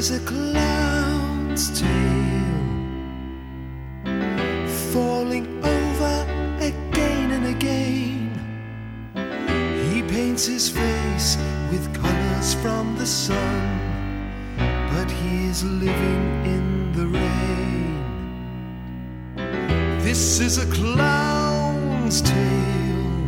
is a clown's tale, falling over again and again. He paints his face with colors from the sun, but he is living in the rain. This is a clown's tale,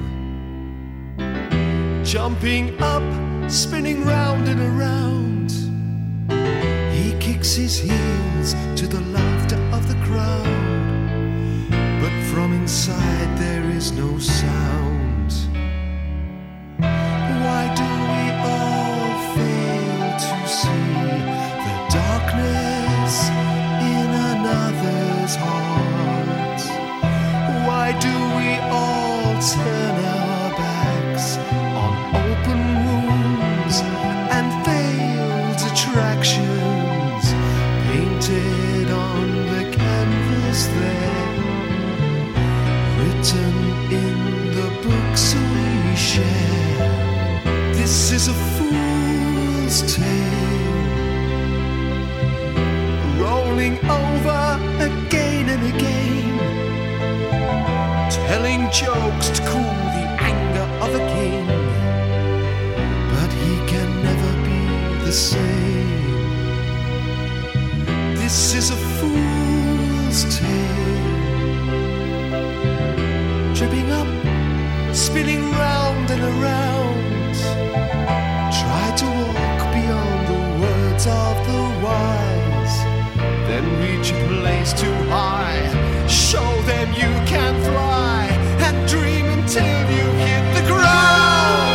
jumping up, spinning round and around. He kicks his heels to the laughter of the crowd, but from inside there is no sound. Why do we all fail to see the darkness in another's heart? Why do we all turn our backs on open wounds and veiled attractions painted on the canvas there, written in the books we share? This is a fool's tale, rolling over again and again, telling jokes to cool the anger of a king, but he can never be the same. This is a fool's tale, tripping up, spinning round and around. Try to walk beyond the words of the wise, then reach a place too high. Show them you can fly, and dream until you hit the ground.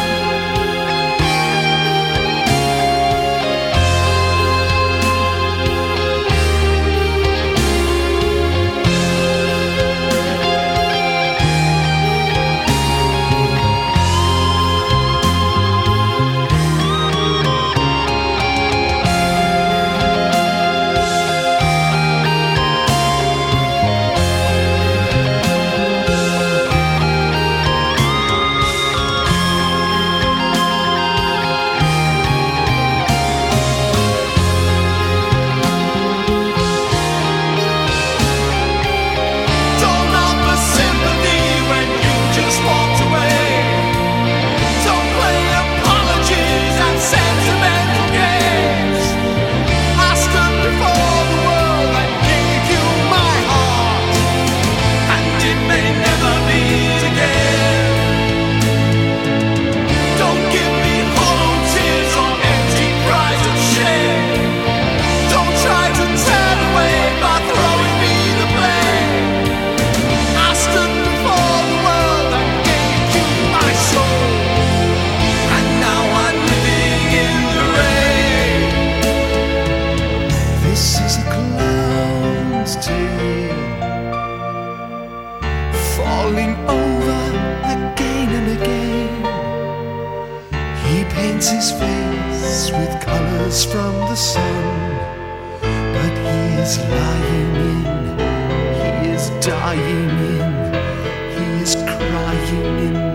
Falling over again and again, he paints his face with colors from the sun, but he is lying in, he is dying in, he is crying in